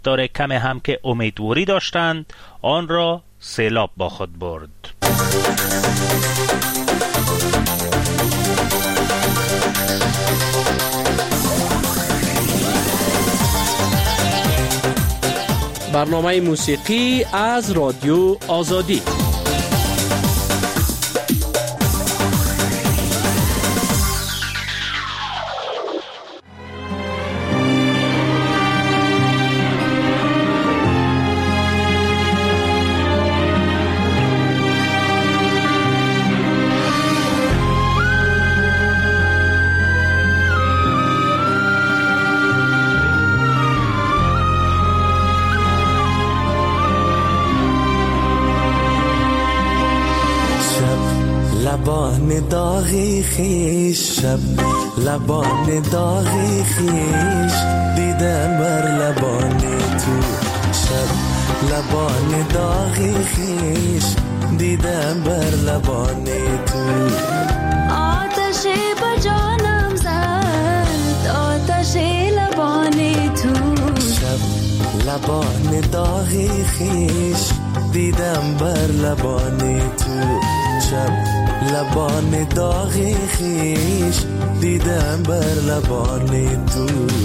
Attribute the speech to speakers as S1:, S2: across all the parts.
S1: مقدار کم هم که امیدواری داشتند آن را سیلاب با خود برد.
S2: برنامه موسیقی از رادیو آزادی.
S3: لبان داغی خیش، شب لبان داغی خیش، دیدم بر لبان تو. شب لبان داغی خیش، دیدم بر لبان تو.
S4: آتش بر جانم زد، آتش لبان تو.
S3: شب لبان داغی خیش، دیدم بر لبان تو. شب لبان داغی خیش، دیدم بر لبان تو.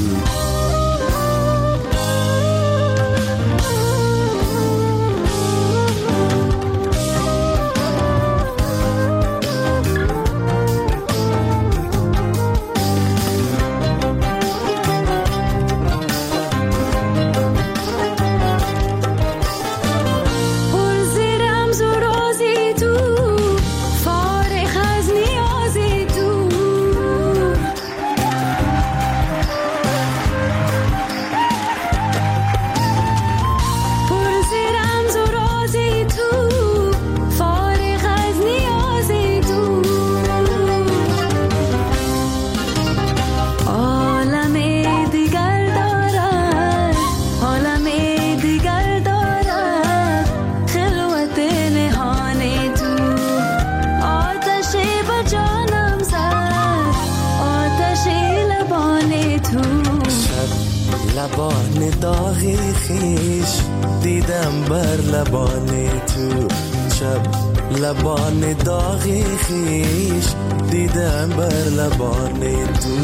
S3: لبان داغی خیش، دیدم بر لبان تو. شب لبان داغی خیش، دیدم بر لبان تو.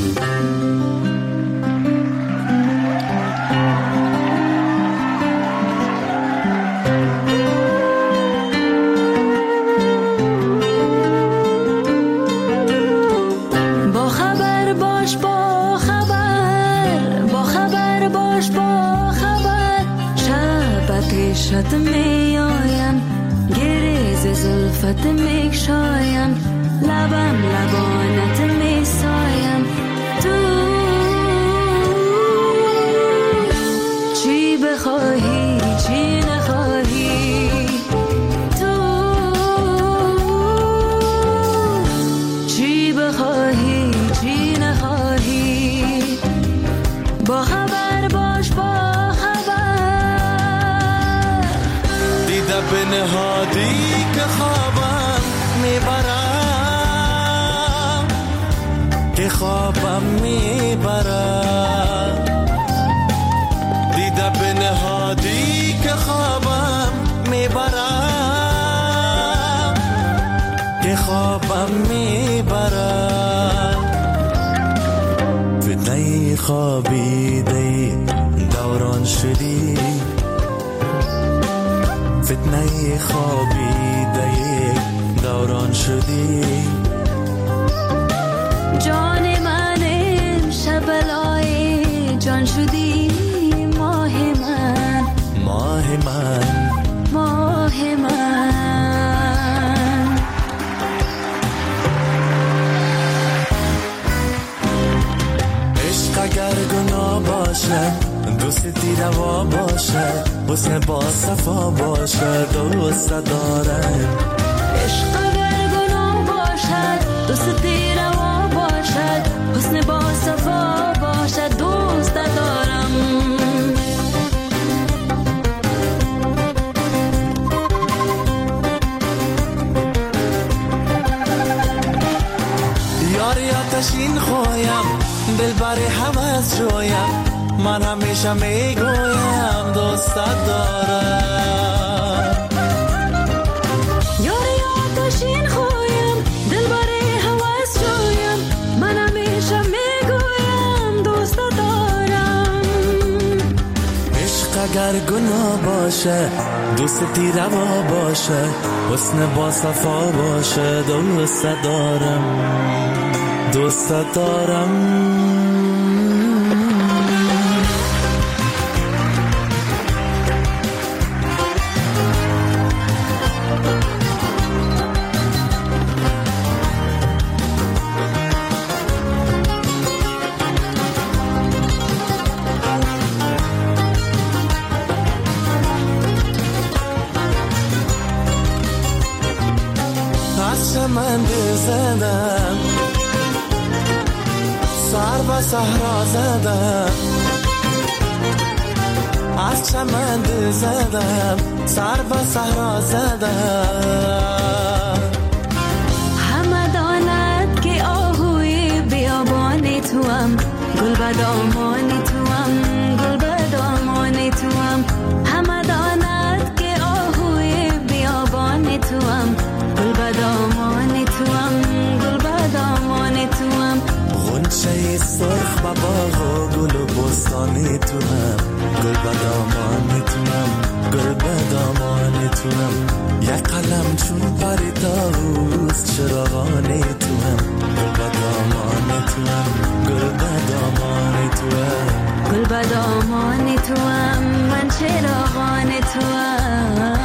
S4: شد می آیم گریز زلفت می شایم، لبم لبانت می سایم. تو چی بخواهی چی نخواهی، تو چی بخواهی چی نخواهی، با خبر باش با
S3: به نهادی که خوابم میبرم، که خوابم میبرم. دیده به نهادی که خوابم میبرم، که خوابم میبرم. فتنه خوابیده دوران شدی، فتنه خوابیده دوران شدی.
S4: جان من امشب بلای جان شدی، ماه من
S3: ماه من
S4: ماه من.
S3: عشق اگر گناه باشد، دوستی روا باشد، حسن با صفا باشد، دوست دارم.
S4: عشق اگر گناه باشد، دوستی روا باشد، حسن با صفا باشد، دوست دارم.
S3: یاری آتشین خویم، دل بر هم از جویم، من همیشه میگویم دوست دارم.
S4: یاری آتشین خویم دل بری هوس جویم من همیشه میگویم دوست دارم.
S3: عشق اگر گناه باشه دوستی روا باشه حسن با صفا باشه دوست دارم دوست دارم. من زدم سر و صحرا زدم از چمن زدم سر و صحرا زدم.
S4: همه داند که آهوی بیابانی توام گل بدامانی توام گل بدامانی توام. همه داند که آهوی بیابانی توام گل بدامانی توام گل بدامانی توام.
S3: غنچه سرخ و باغ و گل و بستانی توام گل بدامانی توام گل بدامانی توام. یک قلم چون پری طاووس چراغانی توام گل بدامانی توام گل بدامانی توام
S4: گل بدامانی توام من چراغانی توام.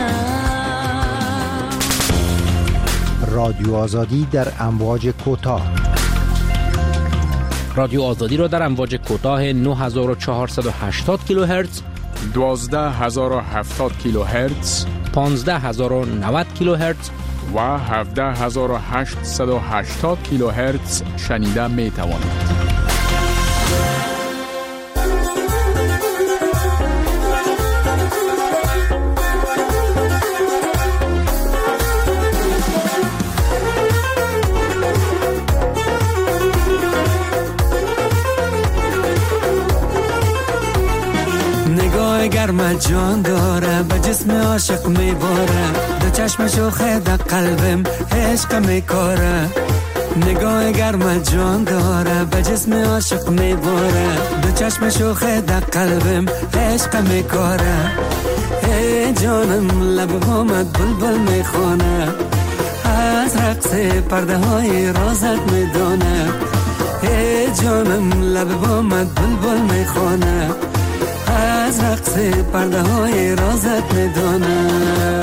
S5: رادیو آزادی در امواج کوتاه.
S2: رادیو آزادی را در امواج کوتاه 9480 کیلوهرتز،
S6: 12070 کیلوهرتز،
S2: 15090 کیلوهرتز
S6: و 17880 کیلوهرتز شنیده می توانید.
S3: گرم جان داره به جسم عاشق میباره دو چشم شوخه در قلبم عشق میکاره. نگاه گرم جان داره به جسم عاشق میباره دو چشم شوخه در قلبم عشق میکاره. ای جانم لب بامت بلبل میخونه از رقص پرده های رازت میدونه. ای جانم لب بامت بلبل میخونه از رقص پرده های رازت میدونه.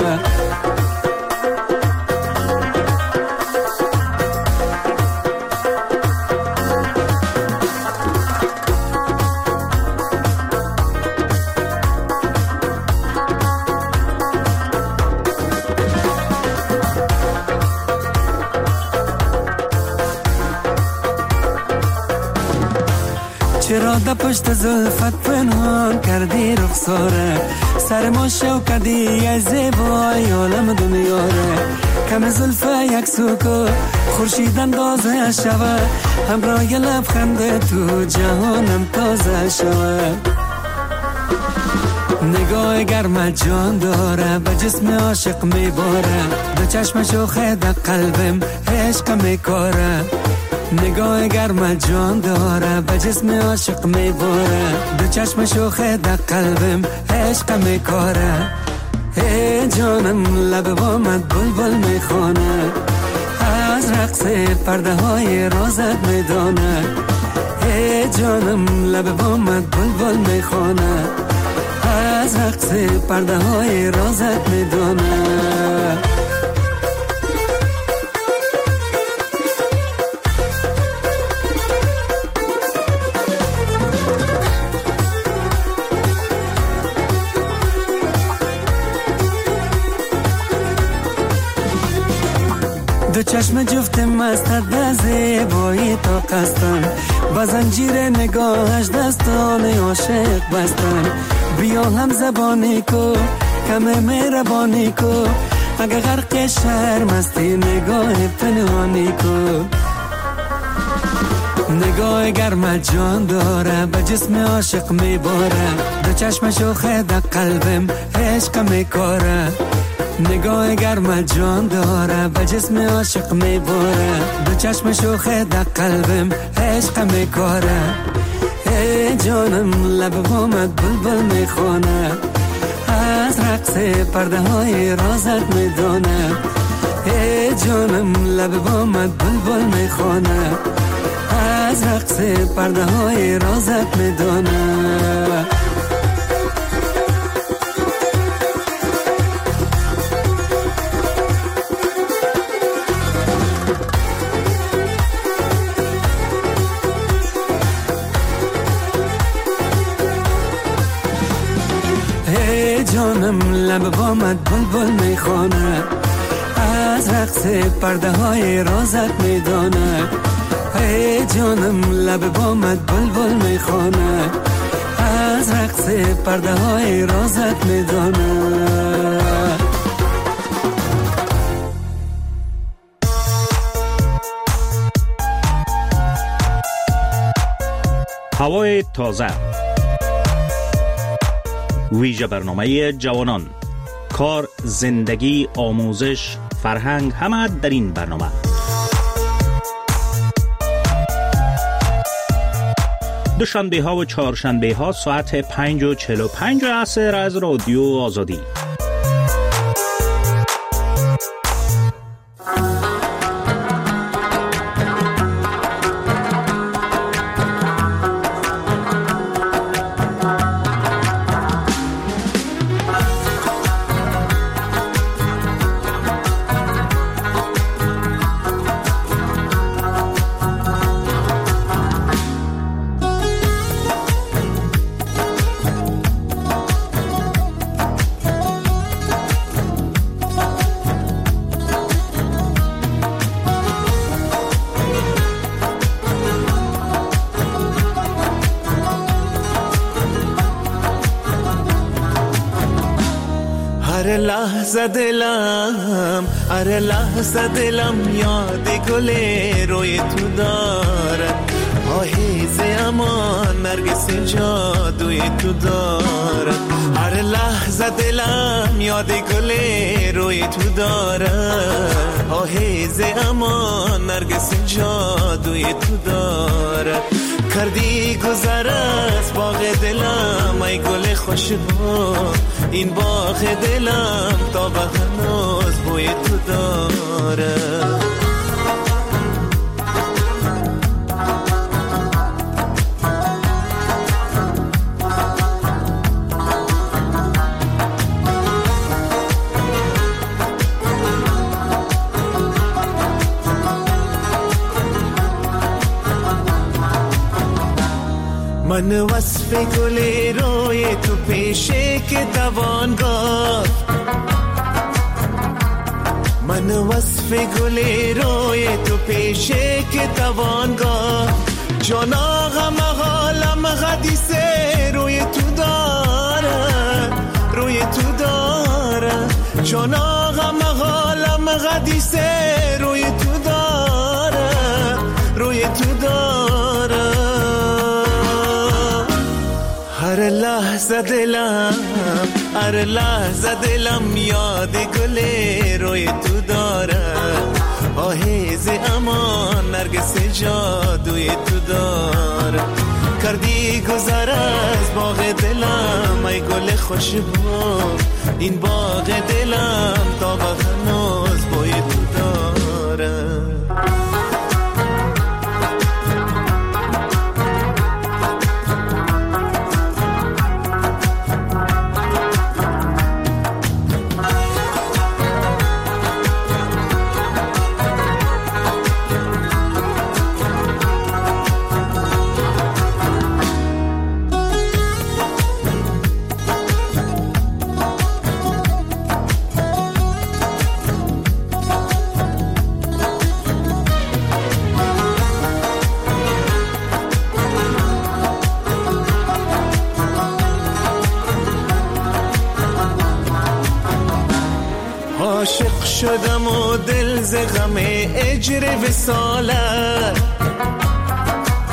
S3: چرا در پشت زلفت پنهان کردی رخساره سر ما شو کردی ای زیبای عالم دنیاره. کم زلفه یک سوکو خورشید اندازه شوه همراه لبخند تو جهانم تازه شوه. نگاه گرم جان داره به جسم عاشق میباره دو چشم شوخه در قلبم عشق میکاره. نگاه گرم جان داره به جسم عاشق میباره دو چشم شوخه در قلبم عشق میکاره. ای جانم لب بامت بلبل میخونه از رقص پرده های رازت میدونه. ای جانم لب بامت بلبل میخونه از رقص پرده های رازت میدونه. دو چشم جفت مستت به زیبایی تا قصدن با زنجیر نگاهش دستان عاشق بستن. بیا هم زبانی کو کم مهربانی کو اگه غرق شرم استی نگاه پنهانی کو. نگاه گرم جان داره به جسم عاشق میباره دو چشم شوخه در قلبم عشق میکاره نگاه گرم جان داره به جسم عاشق میباره دو چشم شوخه در قلبم عشق میکاره ای جانم لب بامت بلبل میخونه از رقص پرده های رازت میدونه ای جانم لب بامت بلبل میخونه از رقص پرده های رازت میدونه ای جانم لب بامت بلبل میخونه از رقص پرده های رازت میدونه ای جانم لب بامت بلبل میخونه از رقص پرده های رازت میدونه
S1: هوای تازه، ویژه برنامه جوانان، کار، زندگی، آموزش، فرهنگ، همه در این برنامه. دوشنبه ها و چهارشنبه ها ساعت 5:45 عصر از رادیو آزادی.
S7: هر لحظه دلم هر لحظه دلم یاد گل روی تو دارد آهیز امان نرگس جادوی تو دارد هر لحظه دلم یاد گل روی تو دارد آهیز امان نرگس جادوی تو دارد کردی گذر از باغ دلم ای گل خوشبو این باغ دلم تا به هنوز بوی تو داره من وصف گل روی تو پیشه که دوان گفت من وصف گل روی تو پیشه که توان گفت جان آقا مغالم حدیثه روی تو داره روی تو داره جان آقا مغالم حدیثه روی تو داره روی تو داره هر لحظه دلم یاد گل روی تو داره آهیز امان نرگس جادوی تو داره کردی گذر از باغ دلم ای گل خوشبو این باغ دلم تا به هنوز بوی تو داره عاشق شدم و دل ز غم اجر وصالت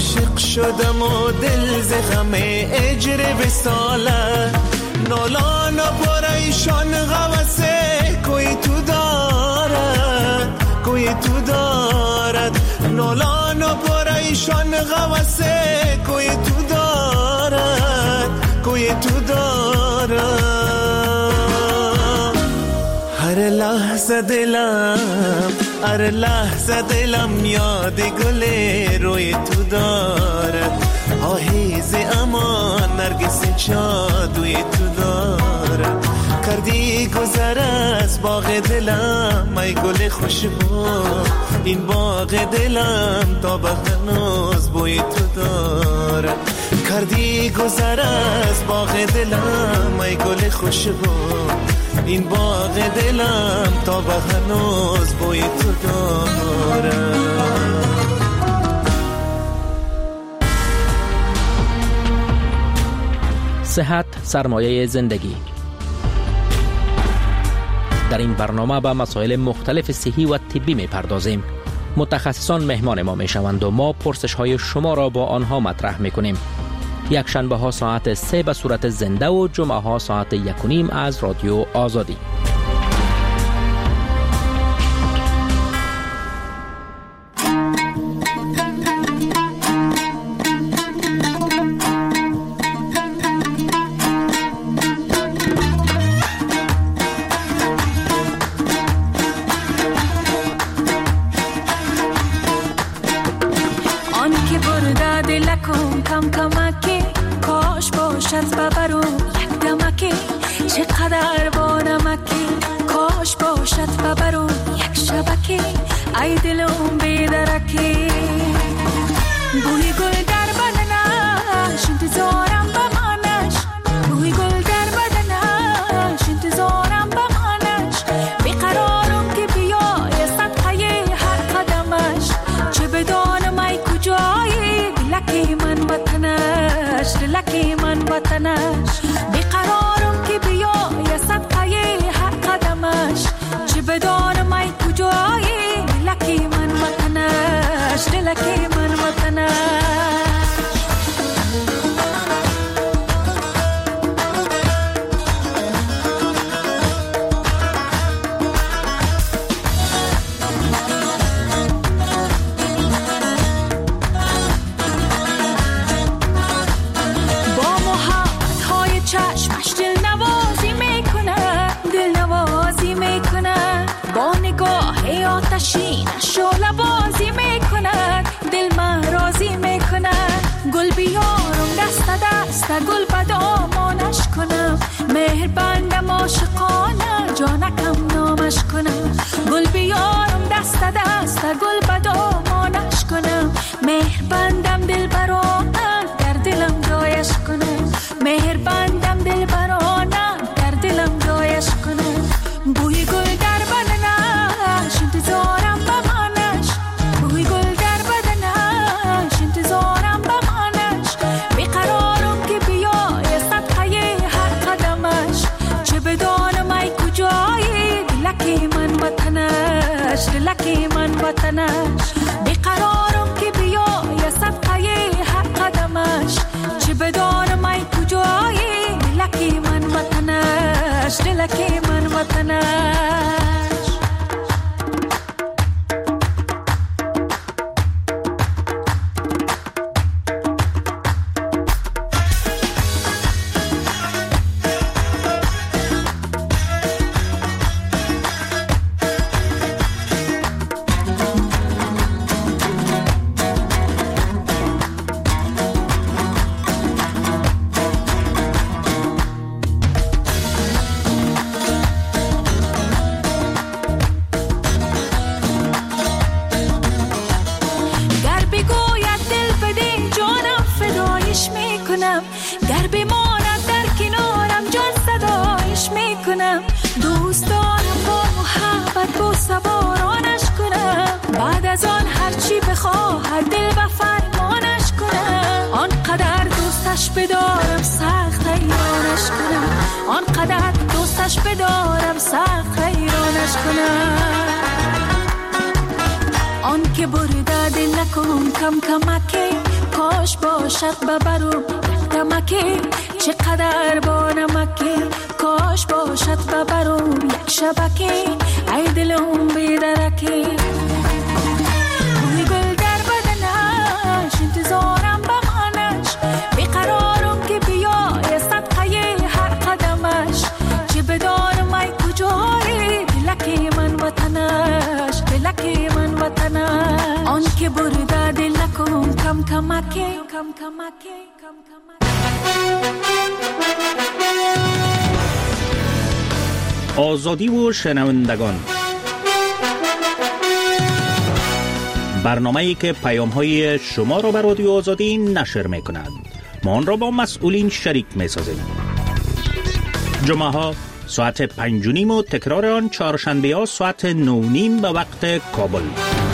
S7: عاشق شدم و دل ز غم اجر وصاله نالان و پریشان غوثه کوی تو دارد کوی تو دارد نالان و پریشان غوثه کوی تو دارد کوی تو دارد هر لحظه دلم یاد گل روی تو دارد آهیز امان نرگس جادوی تو دارد کردی گذر از باغ دلم ای گل خوشبو این باغ دلم تا به هنوز بوی تو دارد کردی گذر از باغ دلم ای گل خوشبو این باغ دلم تا به هنوز بوی تو دارم.
S2: صحت سرمایه زندگی. در این برنامه به مسائل مختلف صحی و طبی می پردازیم. متخصصان مهمان ما می شوند و ما پرسش های شما را با آنها مطرح می کنیم. یک شنبه ها ساعت 3 به صورت زنده و جمعه ها ساعت 1:30 از رادیو آزادی.
S4: ای دلم بیدرکی بوی گل در بدنش انتظارم بمانش بوی گل در بدنش انتظارم بمانش بیقرارم که بیای صدقه هر قدمش چه بدانم ای کجایی دلکی من وطنش دلکی من وطنش بیقرارم که بیای صدقه هر قدمش چه بدانم ای کجایی دلکی من وطنش دلکی من وطنش با محبت های چشمش دل نوازی میکنه دل نوازی میکنه با نگاه آتشینش شعله بازی میکند دل من راضی میکند گل بیارم دست دست گل به دامانش کنم مهر بندم عاشقانه جانکم نامش کنم گل بیارم دست دست گل به دامانش کنم مهر بندم دل برانه در دلم جایش کنم مهر بندم دل برانه در دلم جایش کنم بوی گل در بدنش انتظارم بمانش بوی گل در بدنش انتظارم بمانش بیقرارم که بیای صدقه هر قدمش چه بدانم ای کجایی دلکی من وطنش دلکی من وطنش بیقرارم که بیای صدقه هر قدمش چه بدانم ای کجایی دلکی من وطنش دلکی من وطنش گر بماند در کنارم جان صدایش میکنم دوست دارم با محبت با سوارانش کنم بعد از آن هرچی بخواهد دل و فرمانش کنم آنقدر دوستش بدارم سخت حیرانش کنم آنقدر دوستش بدارم سخت حیرانش کنم آن که برده دل نکن کم کمکی کاش باشد ببرم دمکی چقدر با نمکی کاش باشد ببرم یک شبکی ای دلم بیدرکی بوی گل در بدنش انتظارم بمانش بیقرارم که بیای صدقه هر قدمش چه بدانم ای کجایی دلکی من وطنش دلکی من وطنش آن که برده دلکم کم کمکی کم کمکی کم کمکی.
S1: آزادی و شنوندگان، برنامه‌ای که پیام‌های شما را به رادیو آزادی نشر می‌کند. ما آن را با مسئولین شریک می‌سازیم. جمعه‌ها ساعت 5:30 و تکرار آن چهارشنبه‌ها ساعت 9:30 به وقت کابل.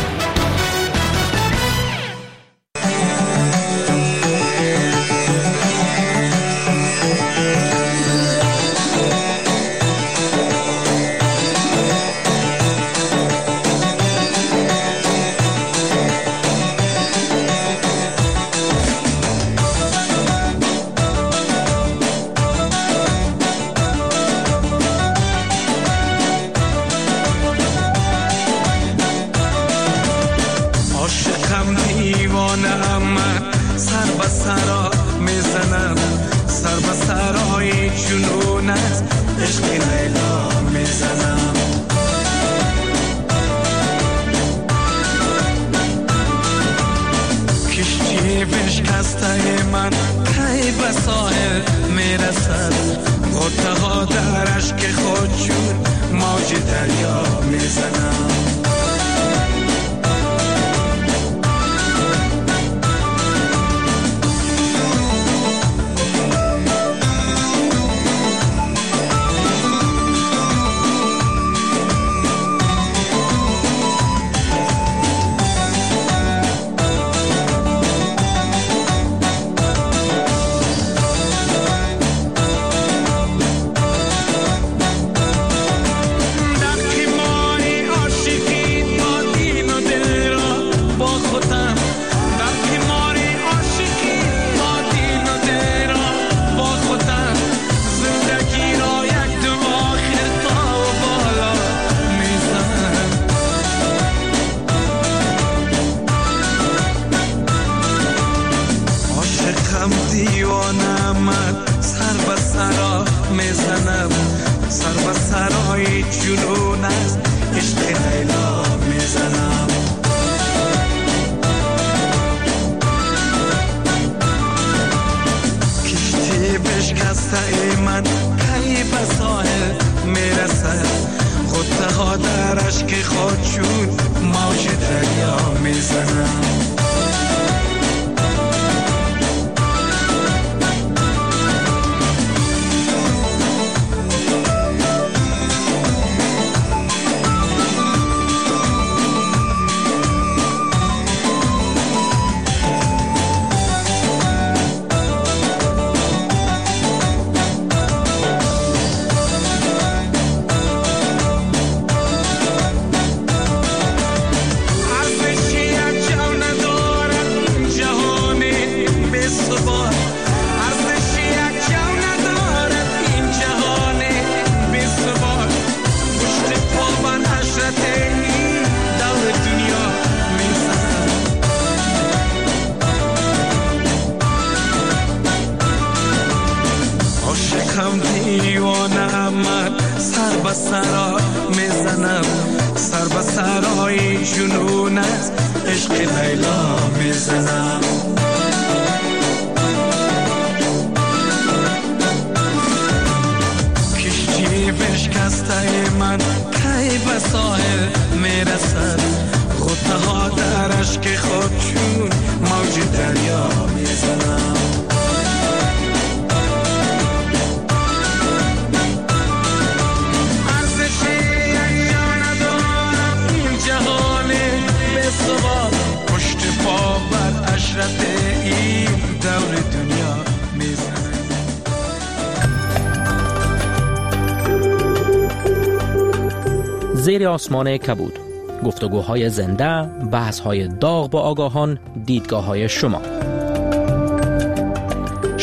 S2: زیر آسمان کبود، گفتگوهای زنده، بحث‌های داغ با آگاهان، دیدگاه‌های شما.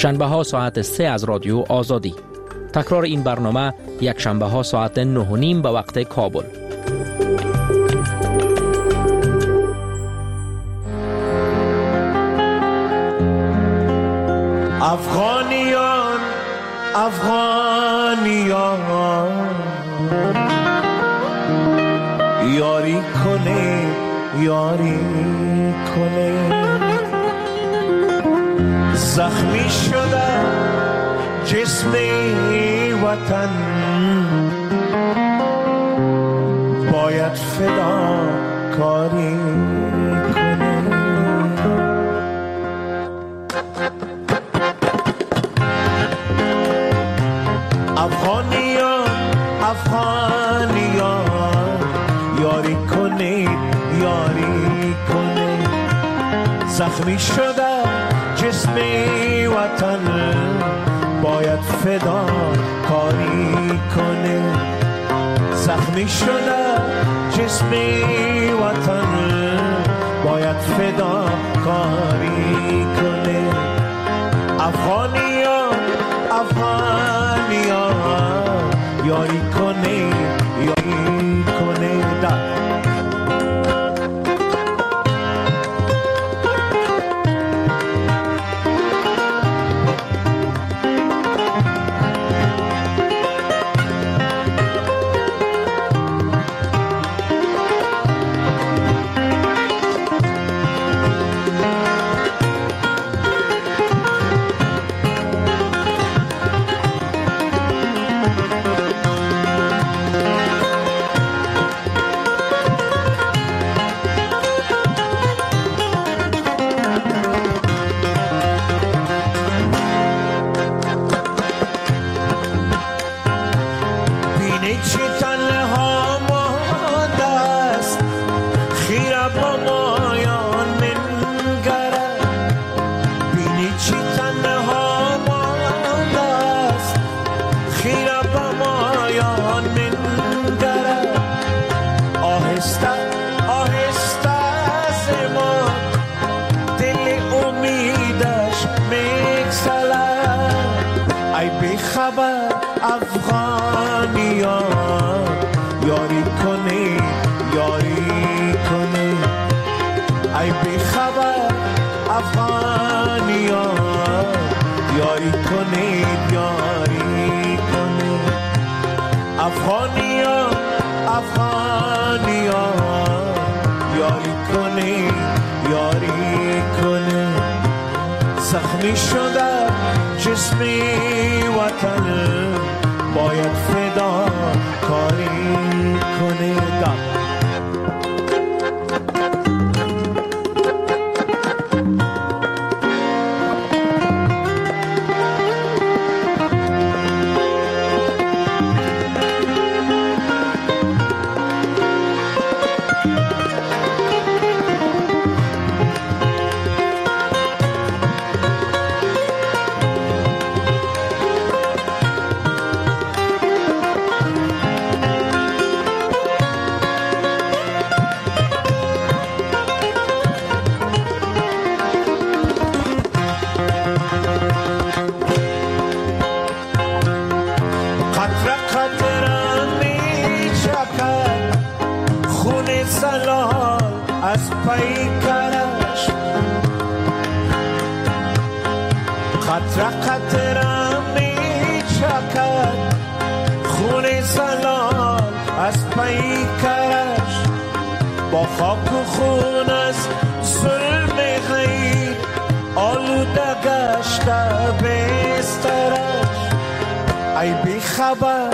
S2: شنبه ها ساعت 3 از رادیو آزادی. تکرار این برنامه یک شنبه ها ساعت 9:30 به وقت کابل.
S7: افغانیان افغانیان یاری کنه یاری کنه زخمی شده جسم وطن باید فدا کاری کنه افغانیان افغانیان یاری کنه یاری کنه زخمی شده جسم وطن باید فدا کاری کنه زخمی شده جسم وطن باید فدا کاری کنه افغانیان افغانیان یاری کنه یاری کنه افغانیان یاری کنه یاری کنه ای بی خبر افغانیان یاری کنه یاری کنه افغانیان افغانیان یاری کنه یاری کنه زخمی شده جسم وطن باید فدا کاری کنه قطره قطره می چکد خون زلال از پیکرش با خاک و خون از ظلم غیر آلوده گشته بسترش ای بی خبر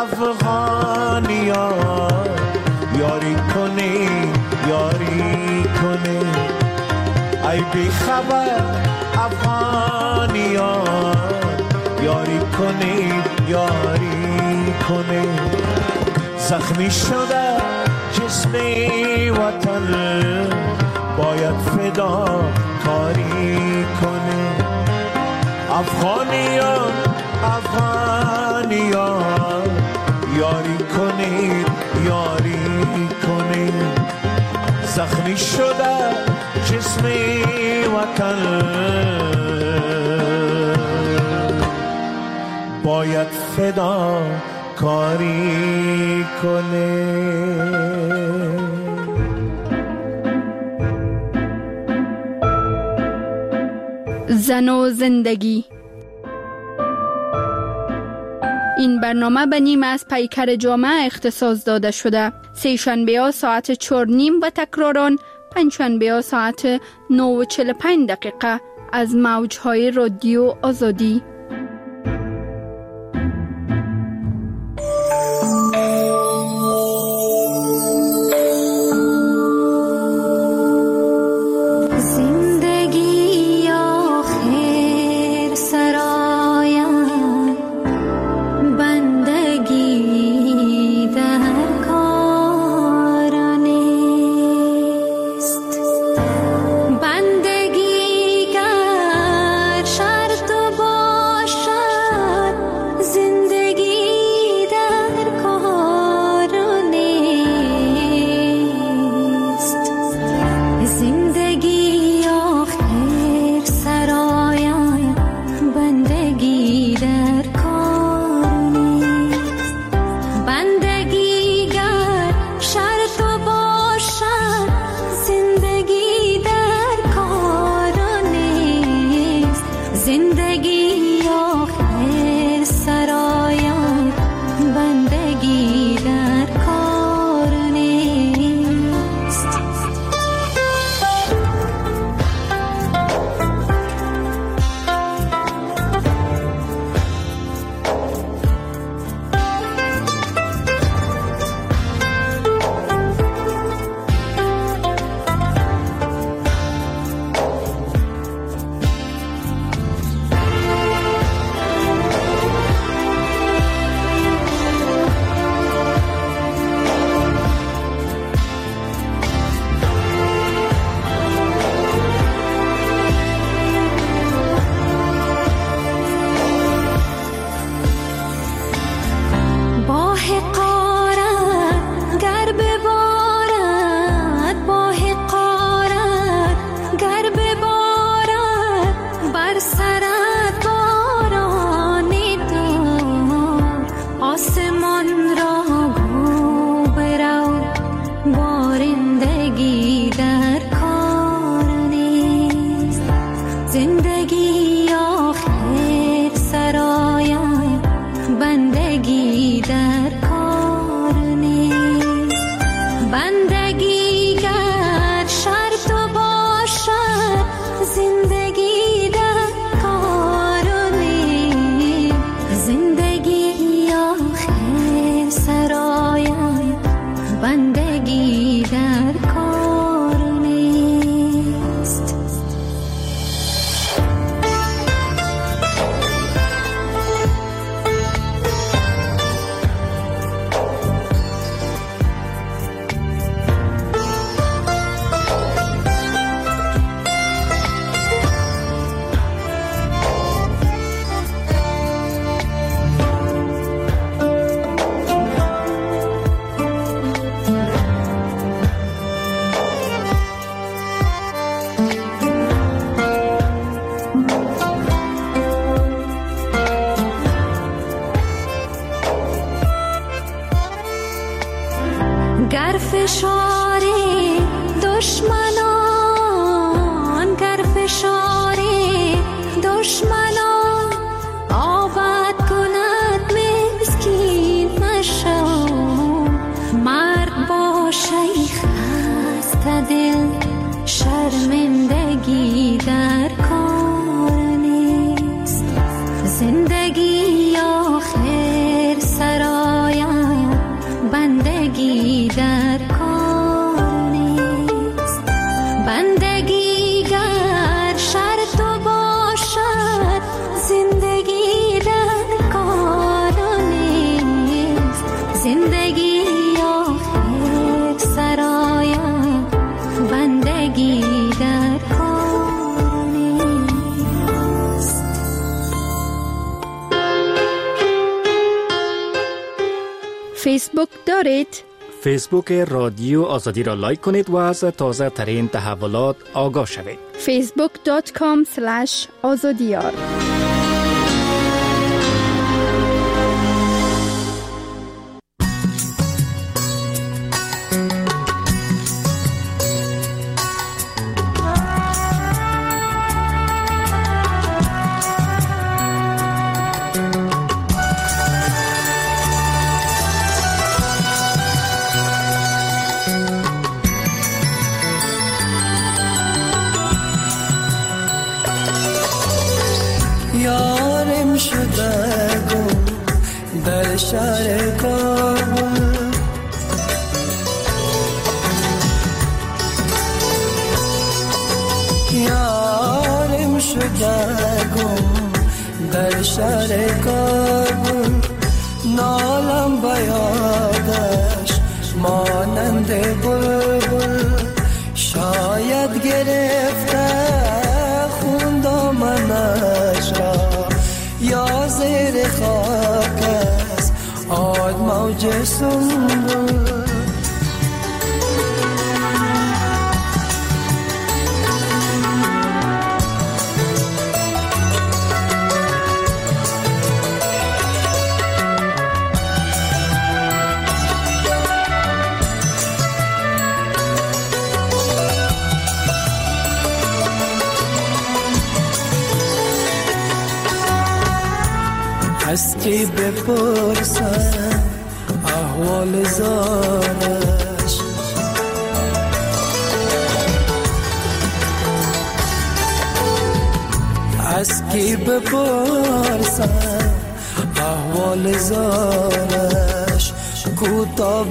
S7: افغانیان یاری کنی یاری کنی ای بی خبر افغانیان یاری کنی یاری کنی زخمی شده جسم وطن باید فدا کاری کنی افغانیان افغانیان یاری کنی یاری کنی زخمی شده جسم وطن باید فدا کاری کنه.
S8: زن و زندگی. این برنامه به نیم از پیکر جامعه اختصاص داده شده. سه شنبه ها ساعت 4:30 و تکراران پنجشنبه ها ساعت 9:45 از موجهای رادیو آزادی.
S4: گر فشار دشمنان، گر فشار دشمنان آباد کند مسکین مشو، مرد باشه خسته دل، شرمندگی در کار نیست، زندگی آخر سرایم بندگی در کار نیست، بندگی گر شرط باشد زندگی در کار نیست، زندگی آخر سرایم بندگی در کار نیست.
S8: فیسبوک دارید؟
S2: فیسبوک رادیو آزادی را لایک کنید و از تازه ترین تحولات آگاه شوید.
S8: facebook.com/azadiyar
S3: در شهر کابل. یارم شده گم در شهر کابل، نالم بیادش مانند بلبل. شاید گرفته خون دامنش را، یا زیر خاک است آد موج سنبل. از کی بپرسم احوال زارش، از کی بپرسم احوال زارش. کوتا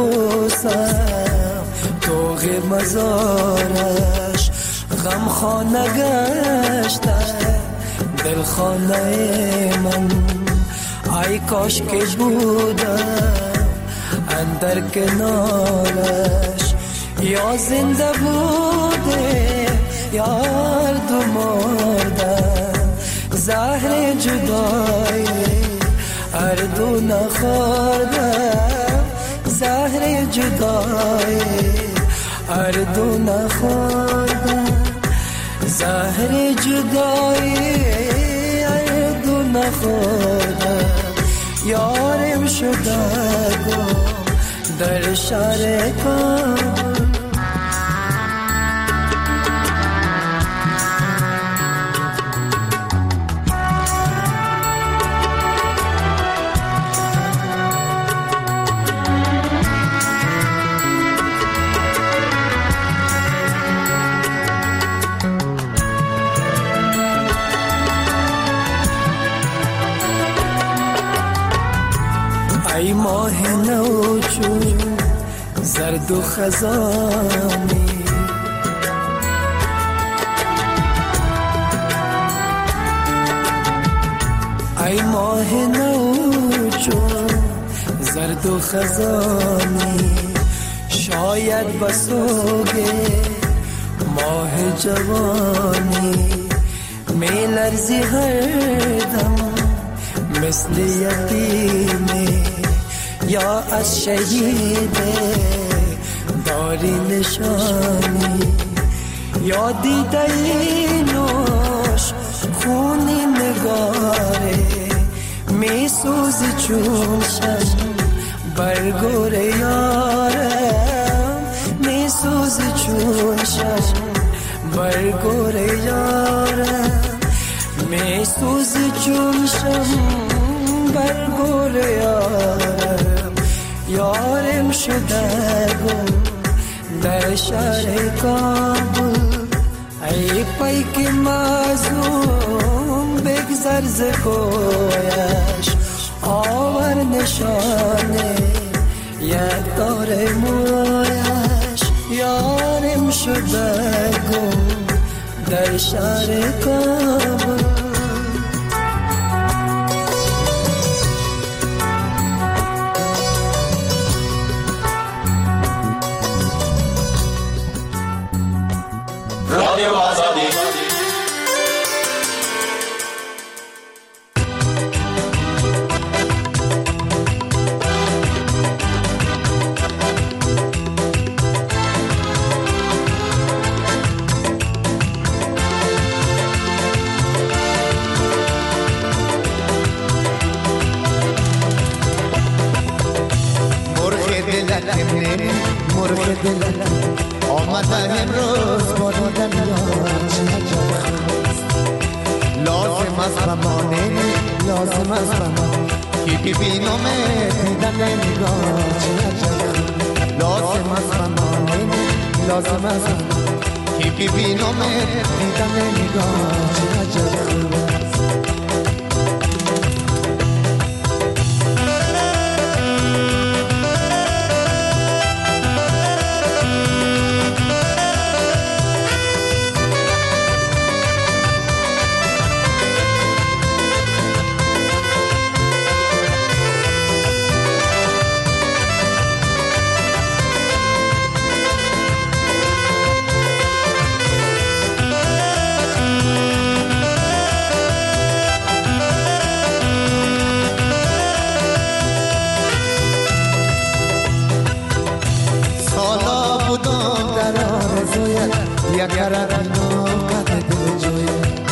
S3: ببوسم توغ مزارش، غم خانه گشته دل خانه من. ای کاش که بودم اندر کنارش، یا زنده بوده یا هر دو مردم. زهر جدایی هر دو نخوردم، زهر جدایی هر دو نخوردم. زهر جدایی هر دو نخوردم. یارم شده گم در شهر کابل. ای ماه نو چون زرد و خزانی، ای ماه نو چون زرد و خزانی. شاید بسوگه ماه جوانی، می لرزی هر دم مثل یتیمی، یا از شهید داری نشانی. یا دیده نوش خونی نگاره، می سوزی چون شم برگور یارم. می سوزی چون شم برگور یارم. می سوزی چون شم برگور یارم. یارم شده گم در شهر کابل. ای پیک مظلوم بگذر ز کویش، آور نشانه یک دار مویش. یارم شده گم در شهر کابل.
S9: رادیو آزادی.
S10: مرغ دلم آمدن امروز با دیدن یارش نجاست. لازم است بمانه، لازم است بمانه که ببینم دیدن نگاهش نجاست. لازم است بمانه، لازم است بمانه که ببینم دیدن نگاهش نجاست. کرد قد دل جوی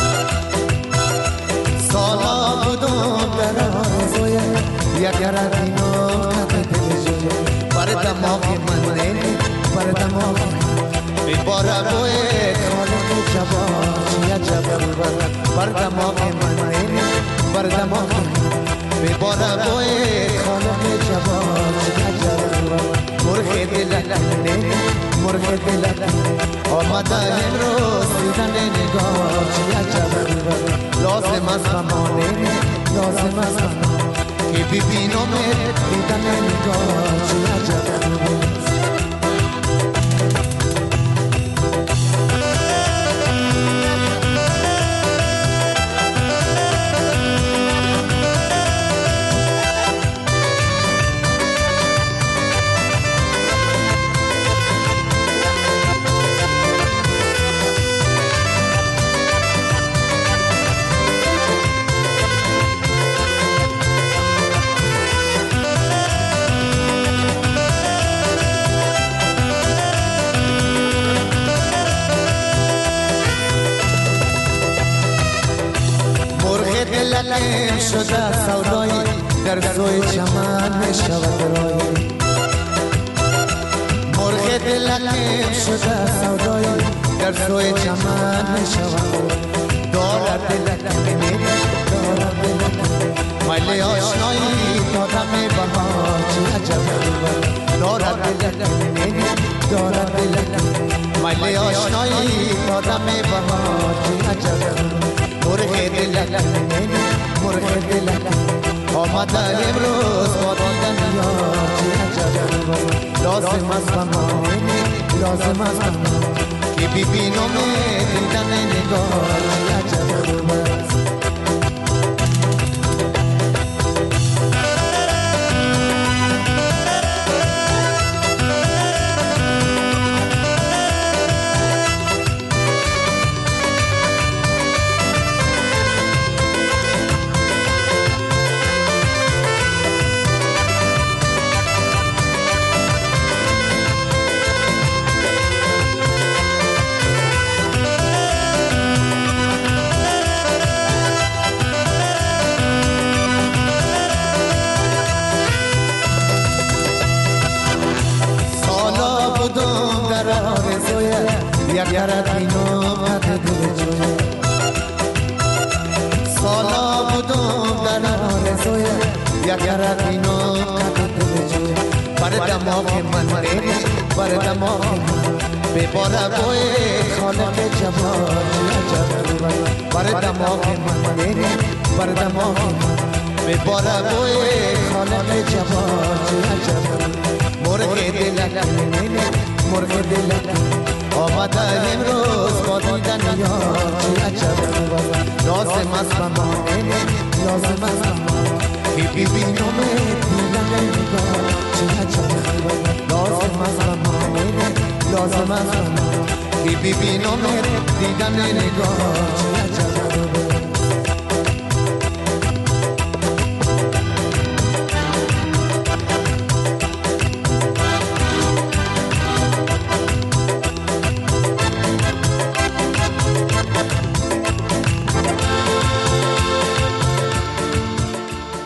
S10: سالا بودم در آرزوی یک کرد قد دل جوی بر دماغ من نیلی بر دماغ بی بارا بوی خالق جبان یا جبان بر دماغ من نیلی بر دماغ بی بارا بوی خالق جبان یا جبان مرغ دل نیلی مرغ دل آمده امروز دیدن نگاه چی عجب لازم است بمانه لازم است که ببینم دیدن نگاه چی عجب دلم شده سودایی در سوی چمن می شود رایی مرغ دلم شده سودایی در سوی چمن می شود دارد دلم میری دارد دلم میل آشنایی دادم بها چی عجب دارد دلم میری دارد دلم میل آشنایی دادم بها چی عجب مرغ دلم مرغ دلم آمده امروز با دیدن یار چی عجب لازم است بمانه لازم است بمانه که ببینم دیدن نگاه چی عجب یارت اینو قد دل جوی سالا بودم در آرزوی یارت اینو قد دل جوی بر دماغ من میری بر دماغ من به بارا بوی خالق جبار عجب بر دماغ من میری بر دماغ من به بارا بوی خالق جبار عجب مرغ دلم میری مرغ دلم آمده امروز با دیدن یار چی عجب لازم است بمانه لازم است بمانه که ببینم دیدن نگاه چی عجب لازم است بمانه لازم است بمانه که ببینم دیدن نگاه چی عجب